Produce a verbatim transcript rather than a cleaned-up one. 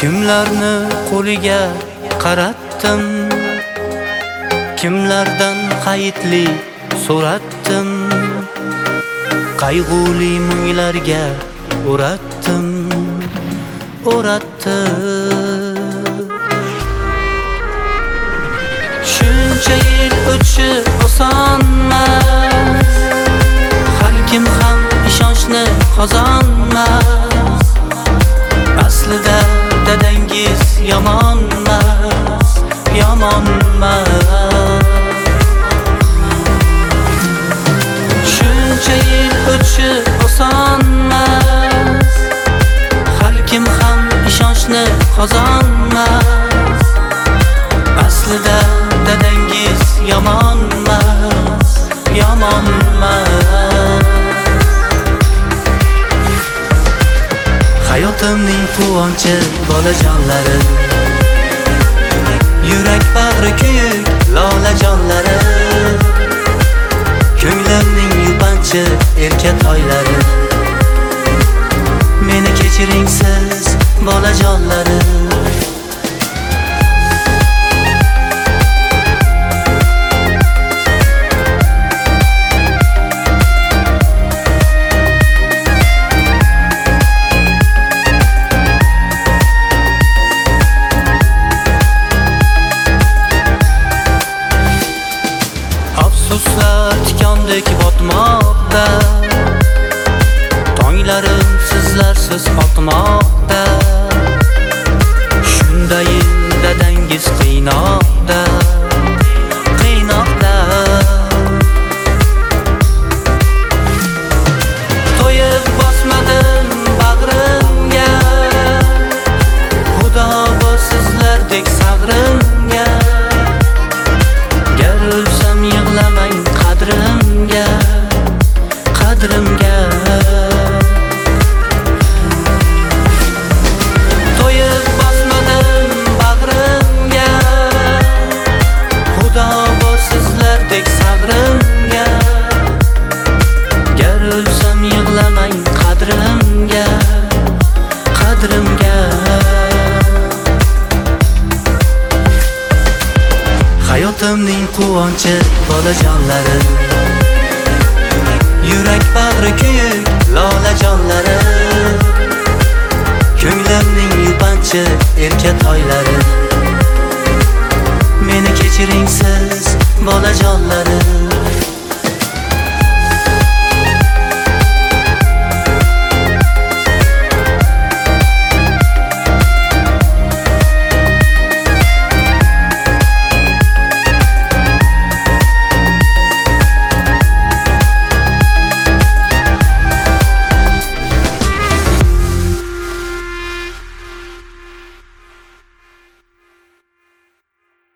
Kimlarni qo'liga qaratdim, kimlardan hayitli so'ratdim, qayg'uli munglarga o'ratdim, o'ratdim. Shuncha yil o'tishi osonmas, har kim ham ishonchni qozonmas. Aslida dadangiz yomonmas, yomonmas. Shuncha yil o'tishi osonmas, har kim ham ishonchni qozonmas. Aslida dadangiz yomonmas, yomonmas. Hayotimning quvonchi bolajonlari, yurak bag'ri kuyuk lolajonlari, ko'nglimning yupanchi erka toylari. Meni kechiring siz bolajonlari. Afsuslar tikondek botmoqda, tonglarim sizlarsiz otmoqda. Shundayin dadangiz qiynoqda, qiynoqda. To'yib bosmadim bag'rimga, xudo bor sizlardek sag'rimga. Gar o'lsam yig'lamang qadrimga, qadrimga. To'yib bosmadim bag'rimga, xudo bor sizlardek sag'rimga. Gar o'lsam yig'lamang qadrimga, qadrimga. Hayotimning quvonchi bolajonlari, yurak bag'ri kuyuk lolajonlari, ko'nglimning yupanchi erka toylari. Meni kechiring siz bolajonlari.